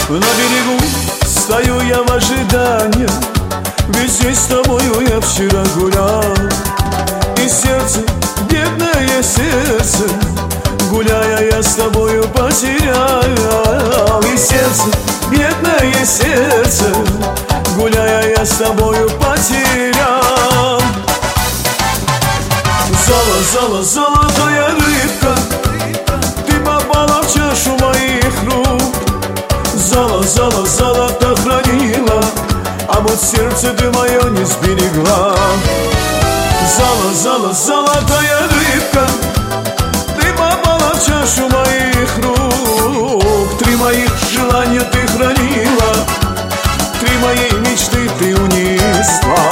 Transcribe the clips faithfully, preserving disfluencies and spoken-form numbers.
На берегу стою я в ожидании, ведь здесь с тобою я вчера гулял. И сердце, бедное сердце, гуляя я с тобою потерял. И сердце, бедное сердце, гуляя я с тобою потерял. Золо, золо, золотая рыбка, ты попала в чашу моих рук. Золо, золо, золото хранила, а вот сердце ты мое не сберегла. Золо, золо, золотая рыбка, ты попала в чашу моих рук. Три моих желания ты хранила, три моей мечты ты унесла.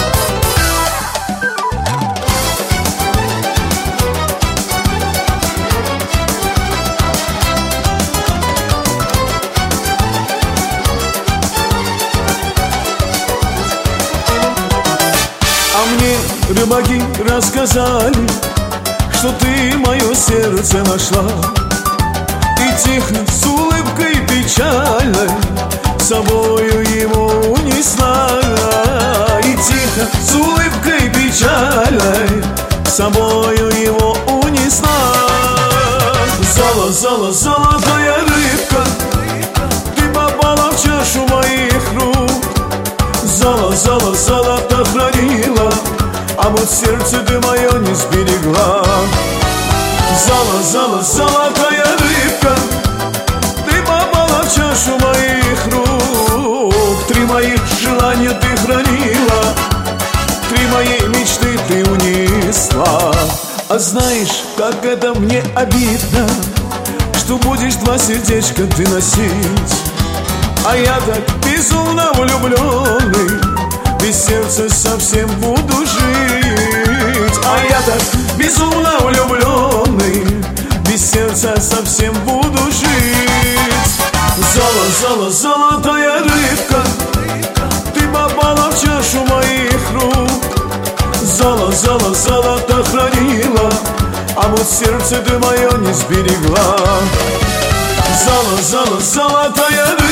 А мне рыбаки рассказали, что ты мое сердце нашла. И тихо, с улыбкой печальной, с собою его унесла. И тихо, с улыбкой печальной, с собою его унесла. Золо, золо, золотая рыбка, ты попала в чашу моих рук. Золо, золо, золото хранила, а вот сердце ты мое не сберегла. Золо, золо, золотая рыбка, ты попала в чашу моих рук. Три моих желания ты хранила, три моей мечты ты унесла. А знаешь, как это мне обидно, что будешь два сердечка ты носить, а я так безумно влюбленный, без сердца совсем буду жить. А я так безумно влюбленный, без сердца совсем буду жить. Золо, золо, золотая рыбка, ты попала в чашу моих рук. Золо, золо, золото хранила, а вот сердце ты мое не сберегла. Золо, золо, золотая рыбка,